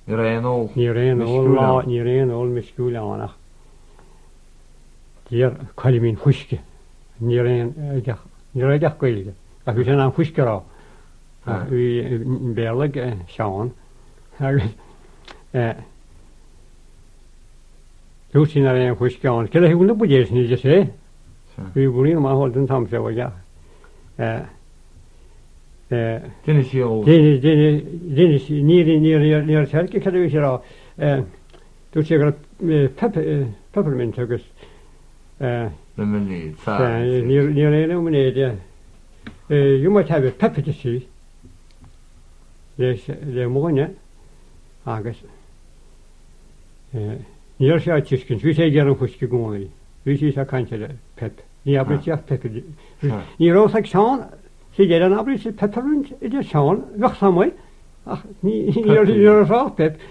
Ní réon ól me sciúil annach. Dír choilín chuisce ní réideach gailge a bhí sin an chuiscerá bhí béla seán agus dúsin a réon chuisceáin ce húna budéis níide sé bhí bhíon má hol den tam sé bhide. Ní teirce cadú sé rá dú sé gur peppermint agus ní réana mnéide dú mai tebh pepite sí le móine agus níor sé tuiscin bhí sé ggéar an chuisce gcónaí bhí sí a caiinte le pep ní abriteach pepe ní rósaigh seán sé dé an abrí sé peppermint idir seán bheach samhaid ach ní rá pep